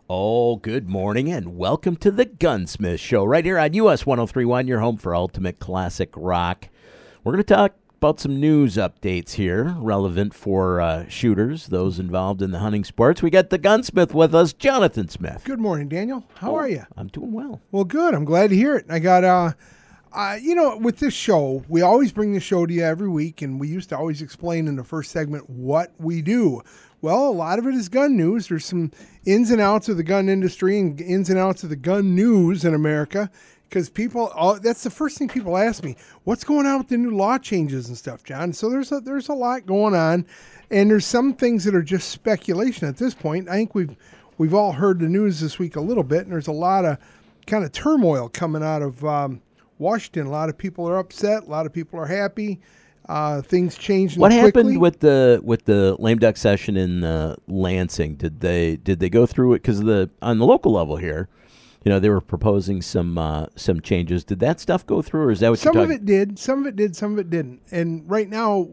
Oh, good morning and welcome to the Gunsmith Show right here on US 1031, your home for ultimate classic rock. We're going to talk about some news updates here relevant for shooters, those involved in the hunting sports. We got the Gunsmith with us, Jonathan Smith. Good morning, Daniel. How are you? I'm doing well. Well, good. I'm glad to hear it. I got, with this show, we always bring the show to you every week, and we used to always explain in the first segment what we do. Well, a lot of it is gun news. There's some ins and outs of the gun industry and ins and outs of the gun news in America because that's the first thing people ask me. What's going on with the new law changes and stuff, John? So there's a lot going on, and there's some things that are just speculation at this point. I think we've all heard the news this week a little bit, and there's a lot of kind of turmoil coming out of Washington. A lot of people are upset. A lot of people are happy. Things changed. What quickly. happened with the lame duck session in Lansing? Did they go through it? Because on the local level here, they were proposing some changes. Did that stuff go through, or is that what you're talking? Some of it did. Some of it did. Some of it didn't. And right now,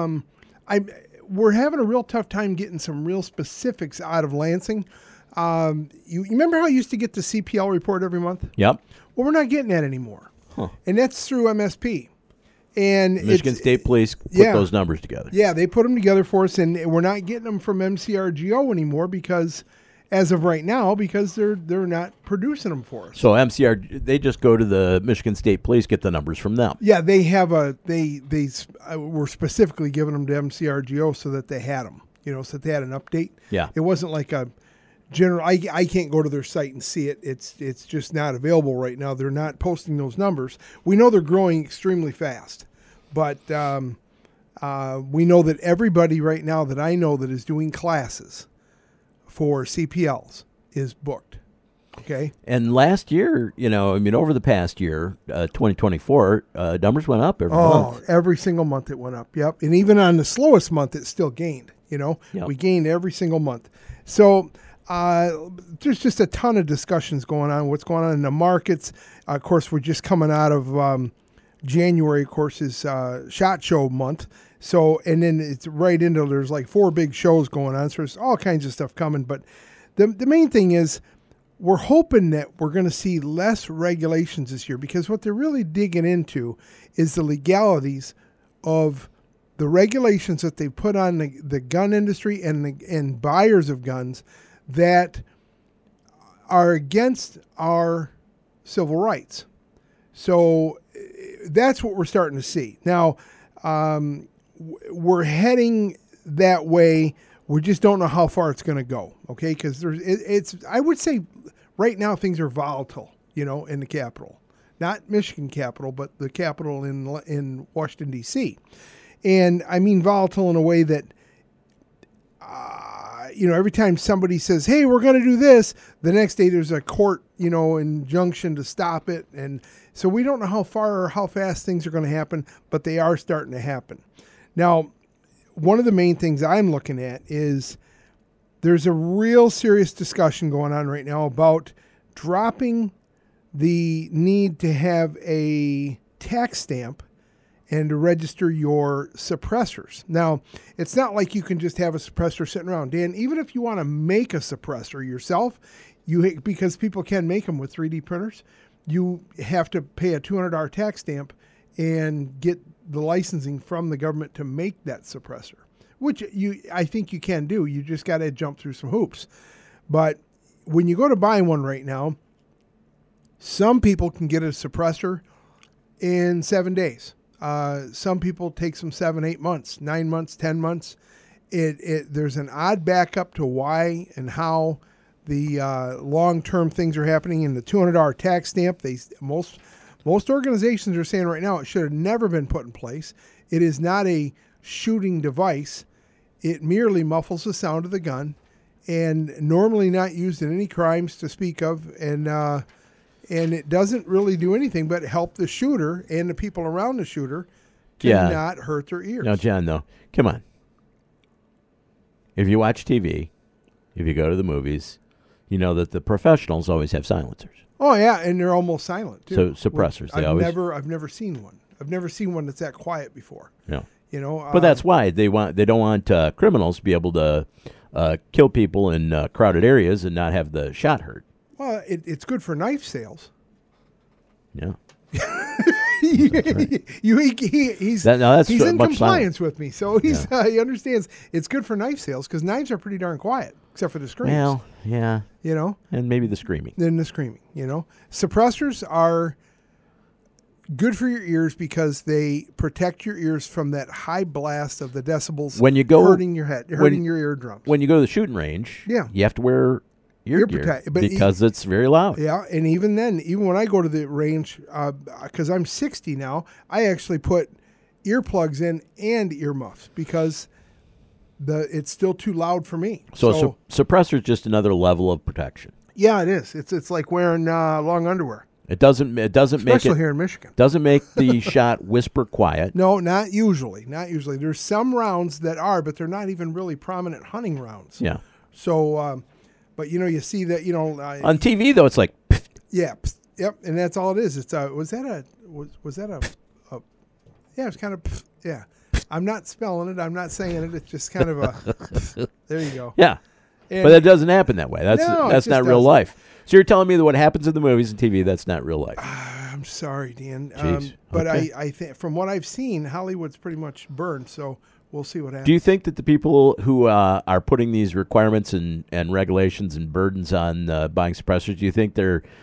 we're having a real tough time getting some real specifics out of Lansing. You remember how you used to get the CPL report every month? Yep. Well, we're not getting that anymore, and that's through MSP. And Michigan State Police put those numbers together. Yeah, they put them together for us, and we're not getting them from MCRGO anymore because, as of right now, because they're not producing them for us. So MCR, they just go to the Michigan State Police, get the numbers from them. Yeah, they have they were specifically giving them to MCRGO so that they had them, so that they had an update. Yeah, it wasn't like a general. I can't go to their site and see it. It's just not available right now. They're not posting those numbers. We know they're growing extremely fast, but we know that everybody right now that I know that is doing classes for CPLs is booked. Okay. And last year, over the past year, 2024, numbers went up every month. Every single month it went up. Yep. And even on the slowest month, it still gained. Yep. We gained every single month. So. There's just a ton of discussions going on. What's going on in the markets? Of course, we're just coming out of January. Of course, is SHOT Show month. So, and then it's right into there's like 4 big shows going on. So there's all kinds of stuff coming. But the main thing is we're hoping that we're going to see less regulations this year because what they're really digging into is the legalities of the regulations that they put on the gun industry and buyers of guns that are against our civil rights. So that's what we're starting to see. Now, we're heading that way. We just don't know how far it's going to go, okay? Because I would say right now things are volatile, in the Capitol. Not Michigan Capitol, but the Capitol in Washington, D.C. And I mean volatile in a way that every time somebody says, hey, we're going to do this, the next day there's a court, injunction to stop it. And so we don't know how far or how fast things are going to happen, but they are starting to happen. Now, one of the main things I'm looking at is there's a real serious discussion going on right now about dropping the need to have a tax stamp and to register your suppressors. Now, it's not like you can just have a suppressor sitting around. Dan, even if you want to make a suppressor yourself, because people can make them with 3D printers, you have to pay a $200 tax stamp and get the licensing from the government to make that suppressor, which I think you can do. You just got to jump through some hoops. But when you go to buy one right now, some people can get a suppressor in 7 days. Some people take some 7, 8 months, 9 months, 10 months. There's an odd backup to why and how the long-term things are happening. In the $200 tax stamp, most organizations are saying right now it should have never been put in place. It is not a shooting device. It merely muffles the sound of the gun, and normally not used in any crimes to speak of, and it doesn't really do anything but help the shooter and the people around the shooter to not hurt their ears. Now, John, though, come on. If you watch TV, if you go to the movies, you know that the professionals always have silencers. Oh, yeah, and they're almost silent, too. So suppressors. I've never seen one. I've never seen one that's that quiet before. Yeah. But that's why they don't want criminals to be able to kill people in crowded areas and not have the shot hurt. Well, it's good for knife sales. Yeah. He's That's in much compliance with me, so he understands it's good for knife sales because knives are pretty darn quiet, except for the screams. Well, yeah. You know, And maybe the screaming. then the screaming. You know, suppressors are good for your ears because they protect your ears from that high blast of the decibels When you go hurting your head, hurting your eardrums. When you go to the shooting range, Yeah. you have to wear ear gear protect- but because it's very loud. Yeah, and even then, even when I go to the range, because I'm 60 now, I actually put earplugs in and earmuffs because it's still too loud for me. So suppressor is just another level of protection. Yeah, it is. It's like wearing long underwear, It doesn't make especially it here in Michigan. doesn't make the shot whisper quiet. No, not usually. Not usually. There's some rounds that are, but they're not even really prominent hunting rounds. Yeah. So, but you see that On TV though, it's like yeah, yep, and that's all it is. It's was that a yeah, it's kind of yeah. I'm not spelling it. I'm not saying it. It's just kind of a there you go. yeah. And But it doesn't happen that way. That's No, it that's just not real doesn't. life. So you're telling me that what happens in the movies and TV, that's not real life. I'm sorry, Dan. Jeez. But Okay. I think from what I've seen, Hollywood's pretty much burned. So we'll see what happens. Do you think that the people who are putting these requirements and regulations and burdens on buying suppressors, do you think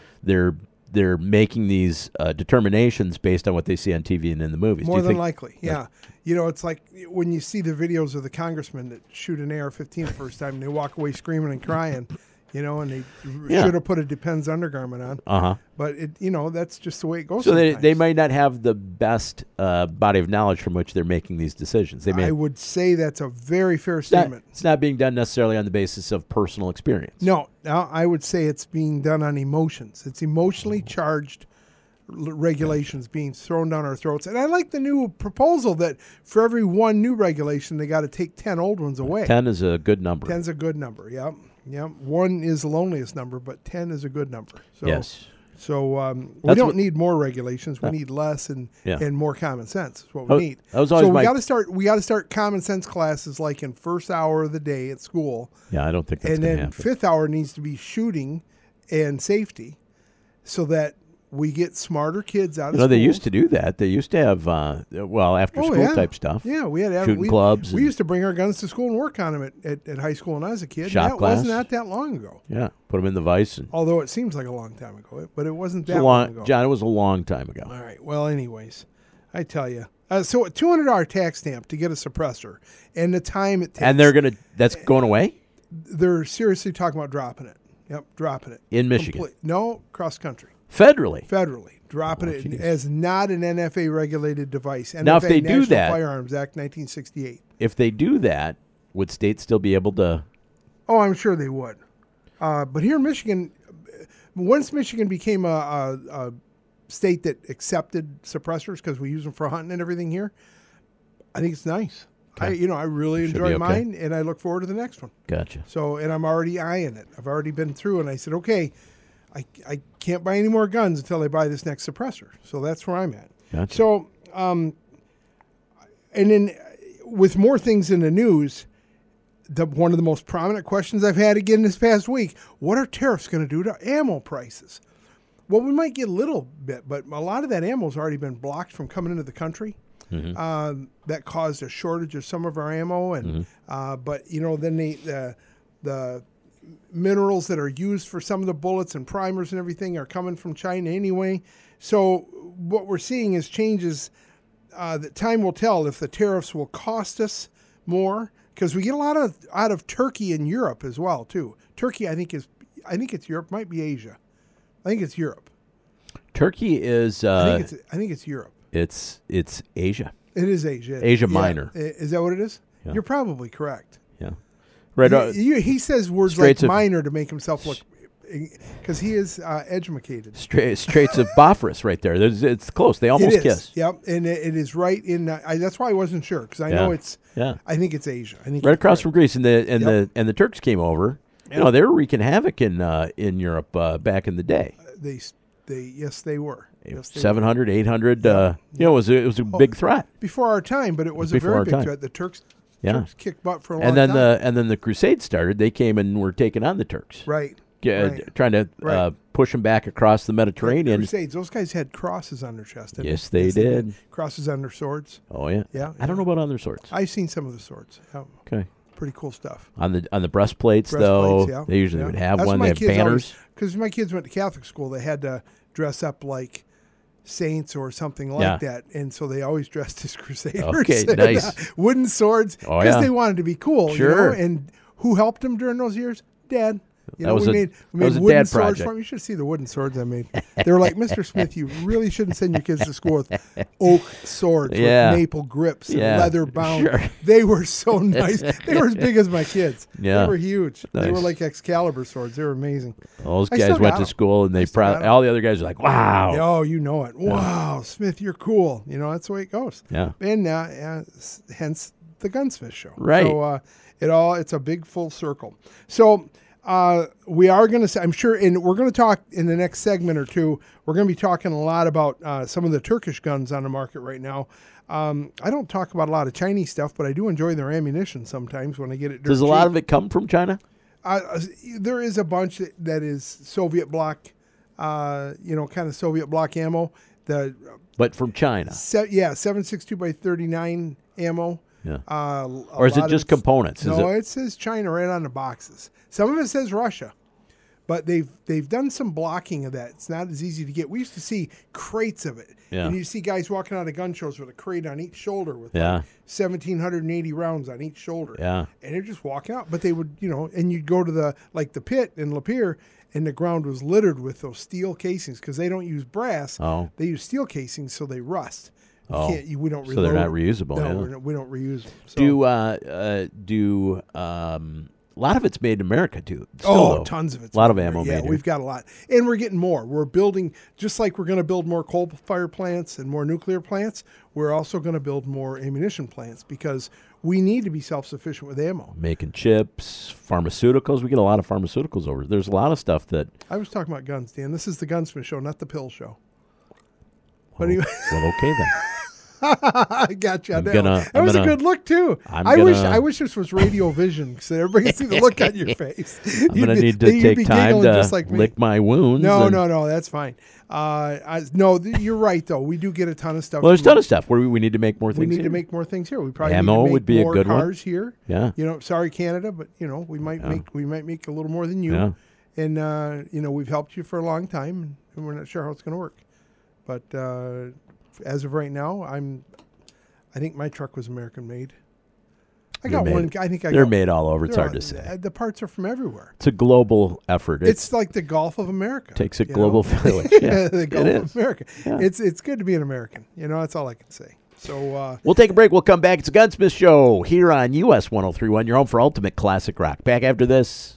they're making these determinations based on what they see on TV and in the movies? More do you than think, likely, yeah. It's like when you see the videos of the congressmen that shoot an AR-15 the first time and they walk away screaming and crying, and they Yeah. should have put a Depends undergarment on. Uh-huh. But that's just the way it goes. So they sometimes. might not have the best body of knowledge from which they're making these decisions. They may I would say that's a very fair it's not, statement. it's not being done necessarily on the basis of personal experience. No, I would say it's being done on emotions. It's emotionally charged regulations being thrown down our throats. And I like the new proposal that for every one new regulation, they got to take 10 old ones away. 10 is a good number. 10's a good number, yeah. Yeah, 1 is the loneliest number, but 10 is a good number. So, Yes. So we That's don't what- need more regulations. We need less and more common sense. Is what we Oh, need. that was always so we my- got to start. We got to start common sense classes like in first hour of the day at school, Yeah, I don't think that's and going to then happen. fifth hour needs to be shooting and safety, so that we get smarter kids out of school. They used to do that. They used to have, after school type stuff. Yeah, we had Shooting clubs We and- used to bring our guns to school and work on them at high school when I was a kid. Shop and that class. wasn't not that long ago. Yeah, put them in the vise. And Although it seems like a long time ago, but it wasn't it was that a long ago. John, it was a long time ago. All right. Well, anyways, I tell you. So a $200 tax stamp to get a suppressor, and the time it takes. And that's going away They're seriously talking about dropping it. Yep, dropping it. in Michigan. No, cross country. Federally. Federally. Dropping it geez. as not an NFA regulated device. NFA, Now, if they do National that- Firearms Act 1968. If they do that, would states still be able to? Oh, I'm sure they would. But here in Michigan, once Michigan became a state that accepted suppressors because we use them for hunting and everything here, I think it's nice. Okay. I really Should enjoy be okay. mine, and I look forward to the next one. Gotcha. So, and I'm already eyeing it. I've already been through, and I said, okay, I can't buy any more guns until I buy this next suppressor. So that's where I'm at. Gotcha. So, and then with more things in the news, one of the most prominent questions I've had again this past week, what are tariffs going to do to ammo prices? Well, we might get a little bit, but a lot of that ammo has already been blocked from coming into the country. Mm-hmm. That caused a shortage of some of our ammo, and but then the minerals that are used for some of the bullets and primers and everything are coming from China anyway. So what we're seeing is changes that time will tell if the tariffs will cost us more, because we get a lot out of Turkey and Europe as well too. Turkey, I think it's Europe, might be Asia. I think it's Europe. Turkey is. I think it's Europe. It's Asia. It is Asia. Asia Yeah. Minor. Is that what it is? Yeah. You're probably correct. Yeah. Right. He says words Straits like of- minor to make himself look, because he is educated. Straits of Bosphorus, right there. It's close. They almost It is. kiss. Yep, and it is right in. That's why I wasn't sure, because I know it's. Yeah. I think it's Asia. I think Right you're across correct. from Greece, and the Turks came over. Yep. They were wreaking havoc in Europe back in the day. Yes, they were. Yes, they were. 700, 800. It was a big threat. Before our time, but it was a Before very our big time. threat. The Turks Yeah. Turks kicked butt for a long And then time. the Crusades started. They came and were taking on the Turks, Right. trying to Right. push them back across the Mediterranean. Crusades, those guys had crosses on their chest. didn't Yes, they did. Crosses on their swords. Oh yeah. Yeah, I don't know about other swords. I've seen some of the swords. Yeah, Okay. pretty cool stuff. On the breastplates, though, Breastplates, yeah. they usually Yeah. would have That's one. what They my have kids banners. Because my kids went to Catholic school, they had to dress up like saints or something like Yeah. that, and so they always dressed as crusaders. Okay, and, nice. Wooden swords, Oh, because yeah. they wanted to be cool. Sure. And who helped them during those years? Dad. That was we a- made that was a wooden dad swords project. for them. You should see the wooden swords I made. They were like, Mr. Smith, you really shouldn't send your kids to school with oak swords Yeah. with maple grips and Yeah, leather bound. sure. They were so nice. They were as big as my kids. Yeah. They were huge. They were Nice. like Excalibur swords. They were amazing. Those I still guys went got to 'em. school, and they still got 'em. all the other guys were like, "Wow." Oh, you know it. Wow, Smith, you're cool. That's the way it goes. Yeah. And hence the Gunsmith Show. Right. So it's a big full circle. So we are going to, I'm sure, and we're going to talk in the next segment or two. We're going to be talking a lot about some of the Turkish guns on the market right now. I don't talk about a lot of Chinese stuff, but I do enjoy their ammunition sometimes when I get it. Does a lot of it come from China? There is a bunch that is Soviet bloc, kind of Soviet bloc ammo. But from China. 7.62 by 39 ammo. Yeah. A Or is it lot just of components? No, it says China right on the boxes. Some of it says Russia, but they've done some blocking of that. It's not as easy to get. We used to see crates of it, Yeah. and you see guys walking out of gun shows with a crate on each shoulder with Yeah. like 1,780 rounds on each shoulder. Yeah. And they're just walking out. But they would, and you'd go to the pit in Lapeer, and the ground was littered with those steel casings because they don't use brass. Oh. They use steel casings, so they rust. Oh. We don't. So they're reload not them. reusable, No, yeah. we don't reuse them. So. Do a lot of it's made in America too? Still, though. Tons of it. A lot of ammo Yeah, made here. we've got a lot, and we're getting more. We're building, just like we're going to build more coal-fired plants and more nuclear plants. We're also going to build more ammunition plants because we need to be self-sufficient with ammo. Making chips, pharmaceuticals. We get a lot of pharmaceuticals over. There's a lot of stuff that. I was talking about guns, Dan. This is the Gunsmith Show, not the pill show. Well, anyway. well, okay then. I got you. I'm That gonna- was a I'm good look too. I'm I gonna- wish this was radio vision so everybody can see the look on your face. I'm going to need to take time to just like me. lick my wounds. No, and- that's fine. You're right though. We do get a ton of stuff. Well, there's a from- ton of stuff where we need to make more things. We need here. to make more things here. We probably Ammo need to make would be a more good one. cars here. Yeah. Sorry Canada, but we might make a little more than you. Yeah. And we've helped you for a long time, and we're not sure how it's going to work. But as of right now, I think my truck was American made. I got one. I think They're made all over. It's hard to say. The parts are from everywhere. It's a global effort. It's like the Gulf of America. Takes a you global know? village. Yeah, the Gulf it of is. America. Yeah. It's good to be an American. That's all I can say. So We'll take a break. We'll come back. It's a Gunsmith Show here on US 103.1, your home for ultimate classic rock. Back after this.